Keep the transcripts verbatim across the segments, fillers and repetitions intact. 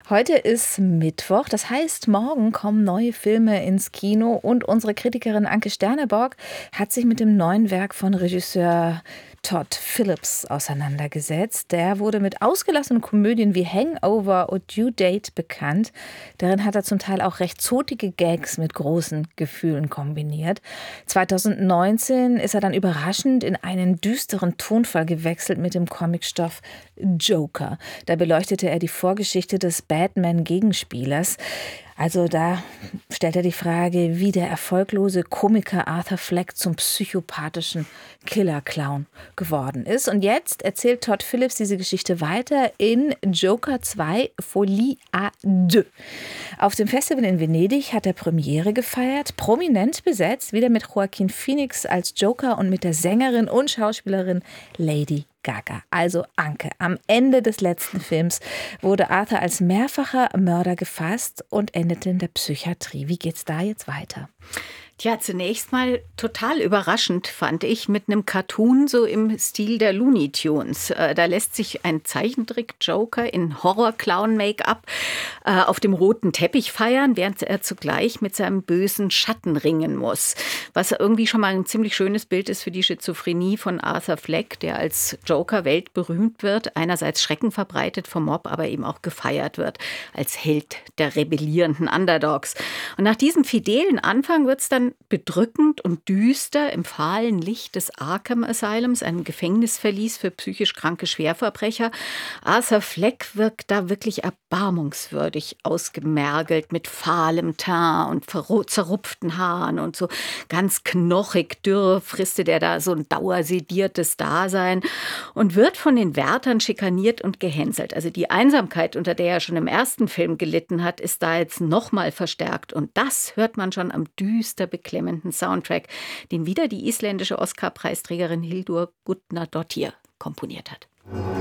Heute ist Mittwoch, das heißt, morgen kommen neue Filme ins Kino und unsere Kritikerin Anke Sterneborg hat sich mit dem neuen Werk von Regisseur Todd Phillips auseinandergesetzt. Der wurde mit ausgelassenen Komödien wie Hangover und Due Date bekannt. Darin hat er zum Teil auch recht zotige Gags mit großen Gefühlen kombiniert. zwanzig neunzehn ist er dann überraschend in einen düsteren Tonfall gewechselt mit dem Comicstoff Joker. Da beleuchtete er die Vorgeschichte des Batman-Gegenspielers. Also da stellt er die Frage, wie der erfolglose Komiker Arthur Fleck zum psychopathischen Killer-Clown geworden ist. Und jetzt erzählt Todd Phillips diese Geschichte weiter in Joker zwei Folie à deux. Auf dem Festival in Venedig hat er Premiere gefeiert, prominent besetzt, wieder mit Joaquin Phoenix als Joker und mit der Sängerin und Schauspielerin Lady Gaga. Also Anke, am Ende des letzten Films wurde Arthur als mehrfacher Mörder gefasst und endete in der Psychiatrie. Wie geht's da jetzt weiter? Tja, zunächst mal total überraschend fand ich mit einem Cartoon so im Stil der Looney Tunes. Äh, da lässt sich ein Zeichentrick-Joker in Horror-Clown-Make-up äh, auf dem roten Teppich feiern, während er zugleich mit seinem bösen Schatten ringen muss. Was irgendwie schon mal ein ziemlich schönes Bild ist für die Schizophrenie von Arthur Fleck, der als Joker weltberühmt wird, einerseits Schrecken verbreitet vom Mob, aber eben auch gefeiert wird als Held der rebellierenden Underdogs. Und nach diesem fidelen Anfang wird es dann bedrückend und düster im fahlen Licht des Arkham Asylums, einem Gefängnisverlies für psychisch kranke Schwerverbrecher. Arthur Fleck wirkt da wirklich erbarmungswürdig ausgemergelt mit fahlem Teint und verro- zerrupften Haaren und so ganz knochig dürr fristet er da so ein dauersediertes Dasein und wird von den Wärtern schikaniert und gehänselt. Also die Einsamkeit, unter der er schon im ersten Film gelitten hat, ist da jetzt nochmal verstärkt und das hört man schon am düster beklemmenden Soundtrack, den wieder die isländische Oscar-Preisträgerin Hildur Gudnadottir komponiert hat.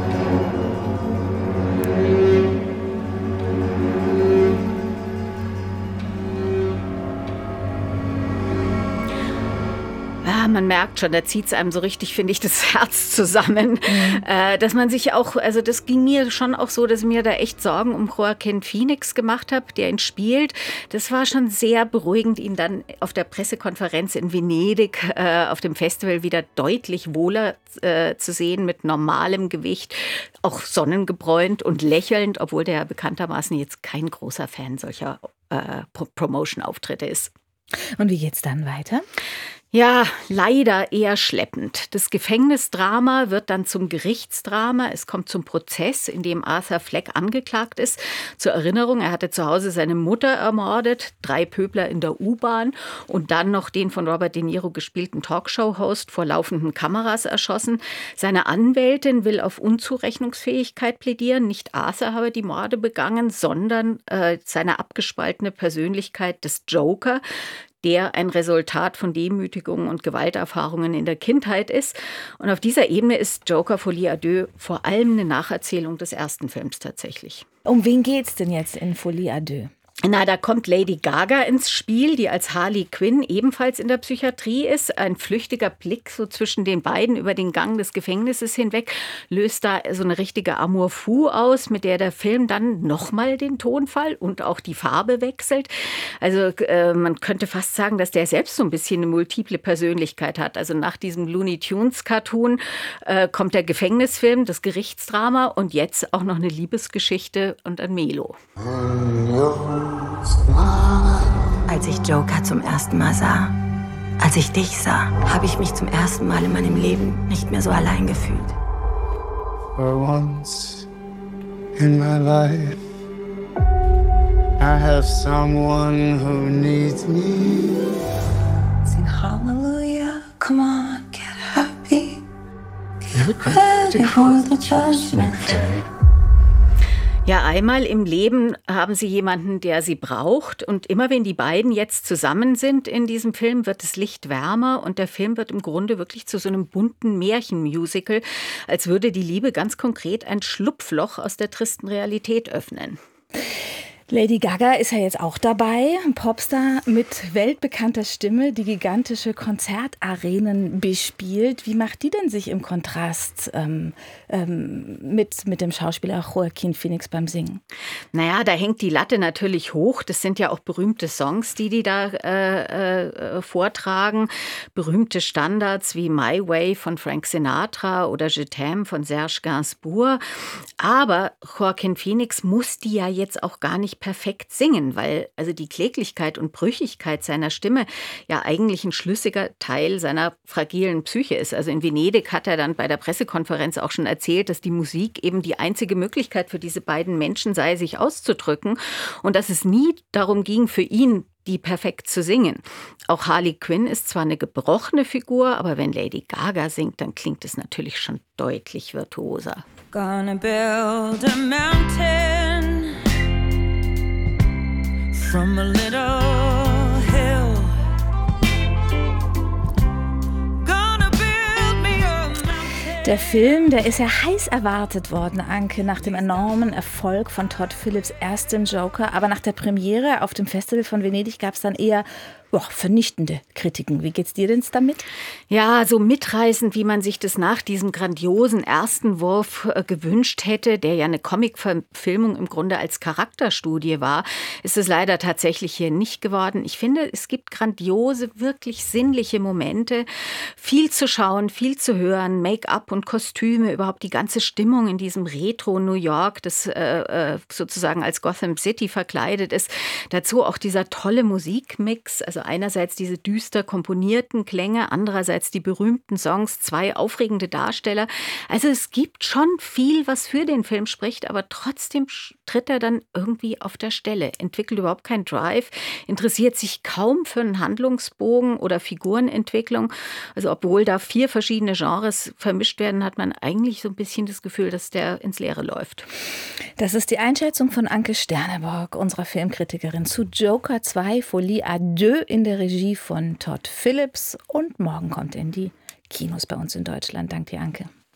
Ja, man merkt schon, da zieht es einem so richtig, finde ich, das Herz zusammen. Mhm. Äh, dass man sich auch, also das ging mir schon auch so, dass ich mir da echt Sorgen um Joaquin Phoenix gemacht habe, der ihn spielt. Das war schon sehr beruhigend, ihn dann auf der Pressekonferenz in Venedig äh, auf dem Festival wieder deutlich wohler äh, zu sehen, mit normalem Gewicht, auch sonnengebräunt und lächelnd, obwohl der bekanntermaßen jetzt kein großer Fan solcher äh, Pro- Promotion-Auftritte ist. Und wie geht's dann weiter? Ja, leider eher schleppend. Das Gefängnisdrama wird dann zum Gerichtsdrama. Es kommt zum Prozess, in dem Arthur Fleck angeklagt ist. Zur Erinnerung, er hatte zu Hause seine Mutter ermordet, drei Pöbler in der U-Bahn und dann noch den von Robert De Niro gespielten Talkshow-Host vor laufenden Kameras erschossen. Seine Anwältin will auf Unzurechnungsfähigkeit plädieren. Nicht Arthur habe die Morde begangen, sondern äh, seine abgespaltene Persönlichkeit des Joker, der ein Resultat von Demütigungen und Gewalterfahrungen in der Kindheit ist. Und auf dieser Ebene ist Joker Folie à deux vor allem eine Nacherzählung des ersten Films tatsächlich. Um wen geht's denn jetzt in Folie à deux? Na, da kommt Lady Gaga ins Spiel, die als Harley Quinn ebenfalls in der Psychiatrie ist. Ein flüchtiger Blick so zwischen den beiden über den Gang des Gefängnisses hinweg löst da so eine richtige Amour fou aus, mit der der Film dann nochmal den Tonfall und auch die Farbe wechselt. Also äh, man könnte fast sagen, dass der selbst so ein bisschen eine multiple Persönlichkeit hat. Also nach diesem Looney Tunes Cartoon äh, kommt der Gefängnisfilm, das Gerichtsdrama und jetzt auch noch eine Liebesgeschichte und ein Melo. Als ich Joker zum ersten Mal sah, als ich dich sah, habe ich mich zum ersten Mal in meinem Leben nicht mehr so allein gefühlt. For once in my life, I have someone who needs me. Sing Hallelujah, come on, get happy. Get ready for the judgment day. Ja, einmal im Leben haben sie jemanden, der sie braucht. Und immer wenn die beiden jetzt zusammen sind in diesem Film, wird das Licht wärmer. Und der Film wird im Grunde wirklich zu so einem bunten Märchenmusical, als würde die Liebe ganz konkret ein Schlupfloch aus der tristen Realität öffnen. Lady Gaga ist ja jetzt auch dabei, ein Popstar mit weltbekannter Stimme, die gigantische Konzertarenen bespielt. Wie macht die denn sich im Kontrast ähm, ähm, mit, mit dem Schauspieler Joaquin Phoenix beim Singen? Naja, da hängt die Latte natürlich hoch. Das sind ja auch berühmte Songs, die die da äh, äh, vortragen. Berühmte Standards wie My Way von Frank Sinatra oder Je t'aime von Serge Gainsbourg. Aber Joaquin Phoenix muss die ja jetzt auch gar nicht perfekt singen, weil also die Kläglichkeit und Brüchigkeit seiner Stimme ja eigentlich ein schlüssiger Teil seiner fragilen Psyche ist. Also in Venedig hat er dann bei der Pressekonferenz auch schon erzählt, dass die Musik eben die einzige Möglichkeit für diese beiden Menschen sei, sich auszudrücken und dass es nie darum ging, für ihn die perfekt zu singen. Auch Harley Quinn ist zwar eine gebrochene Figur, aber wenn Lady Gaga singt, dann klingt es natürlich schon deutlich virtuoser. Gonna build a mountain from a little hill. Gonna build me a mountain. Der Film, der ist ja heiß erwartet worden, Anke, nach dem enormen Erfolg von Todd Phillips' erstem Joker. Aber nach der Premiere auf dem Festival von Venedig gab es dann eher boah, vernichtende Kritiken. Wie geht's dir denn damit? Ja, so mitreißend, wie man sich das nach diesem grandiosen ersten Wurf äh, gewünscht hätte, der ja eine Comic-Verfilmung im Grunde als Charakterstudie war, ist es leider tatsächlich hier nicht geworden. Ich finde, es gibt grandiose, wirklich sinnliche Momente. Viel zu schauen, viel zu hören, Make-up und Kostüme, überhaupt die ganze Stimmung in diesem Retro-New York, das äh, sozusagen als Gotham City verkleidet ist. Dazu auch dieser tolle Musikmix, also einerseits diese düster komponierten Klänge, andererseits die berühmten Songs, zwei aufregende Darsteller. Also es gibt schon viel, was für den Film spricht, aber trotzdem tritt er dann irgendwie auf der Stelle, entwickelt überhaupt keinen Drive, interessiert sich kaum für einen Handlungsbogen oder Figurenentwicklung. Also obwohl da vier verschiedene Genres vermischt werden, hat man eigentlich so ein bisschen das Gefühl, dass der ins Leere läuft. Das ist die Einschätzung von Anke Sterneborg, unserer Filmkritikerin, zu Joker zwei, Folie à deux in der Regie von Todd Phillips. Und morgen kommt er in die Kinos bei uns in Deutschland. Danke dir, Anke.